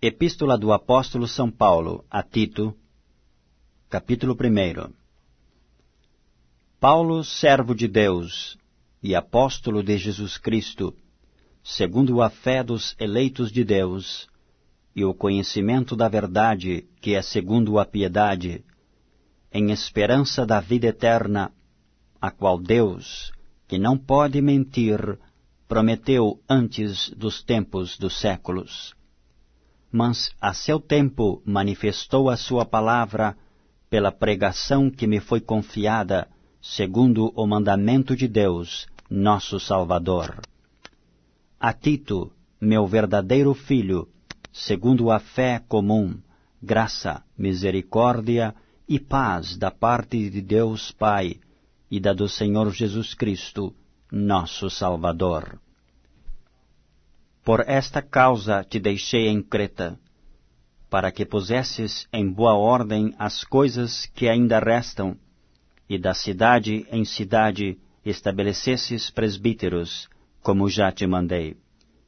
Epístola do Apóstolo São Paulo a Tito, capítulo 1. Paulo, servo de Deus e apóstolo de Jesus Cristo, segundo a fé dos eleitos de Deus e o conhecimento da verdade, que é segundo a piedade, em esperança da vida eterna, a qual Deus, que não pode mentir, prometeu antes dos tempos dos séculos. Mas a seu tempo manifestou a sua palavra pela pregação que me foi confiada, segundo o mandamento de Deus, nosso Salvador. A Tito, meu verdadeiro filho, segundo a fé comum, graça, misericórdia e paz da parte de Deus Pai e da do Senhor Jesus Cristo, nosso Salvador. Por esta causa te deixei em Creta, para que pusesses em boa ordem as coisas que ainda restam, e da cidade em cidade estabelecesses presbíteros, como já te mandei.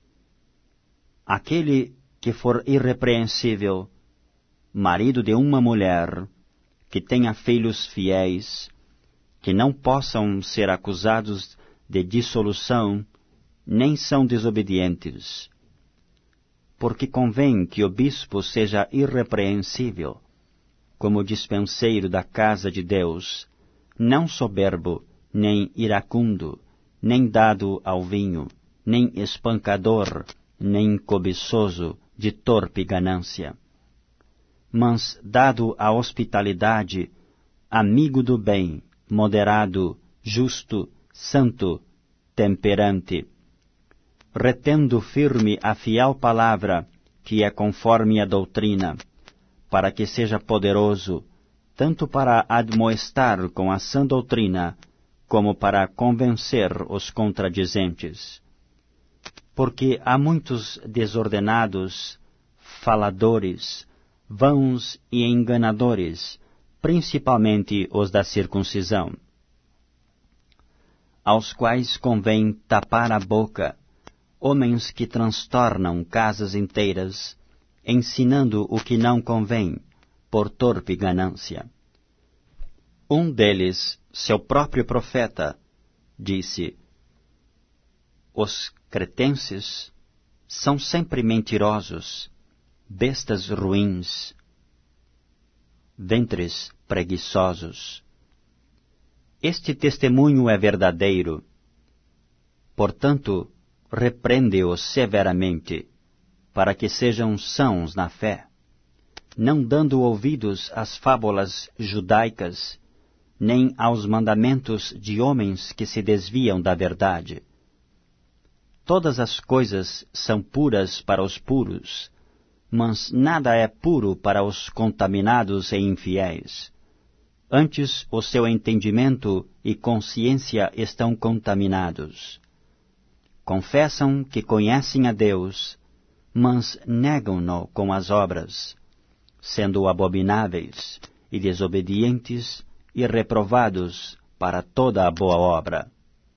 Aquele que for irrepreensível, marido de uma mulher, que tenha filhos fiéis, que não possam ser acusados de dissolução, nem são desobedientes. Porque convém que o bispo seja irrepreensível, como dispenseiro da casa de Deus, não soberbo, nem iracundo, nem dado ao vinho, nem espancador, nem cobiçoso de torpe ganância, mas dado à hospitalidade, amigo do bem, moderado, justo, santo, temperante, retendo firme a fiel palavra, que é conforme a doutrina, para que seja poderoso, tanto para admoestar com a sã doutrina, como para convencer os contradizentes. Porque há muitos desordenados, faladores, vãos e enganadores, principalmente os da circuncisão, aos quais convém tapar a boca, homens que transtornam casas inteiras, ensinando o que não convém, por torpe ganância. Um deles, seu próprio profeta, disse: os cretenses são sempre mentirosos, bestas ruins, ventres preguiçosos. Este testemunho é verdadeiro. Portanto, repreende-os severamente, para que sejam sãos na fé, não dando ouvidos às fábulas judaicas, nem aos mandamentos de homens que se desviam da verdade. Todas as coisas são puras para os puros, mas nada é puro para os contaminados e infiéis. Antes o seu entendimento e consciência estão contaminados. Confessam que conhecem a Deus, mas negam-no com as obras, sendo abomináveis e desobedientes e reprovados para toda a boa obra.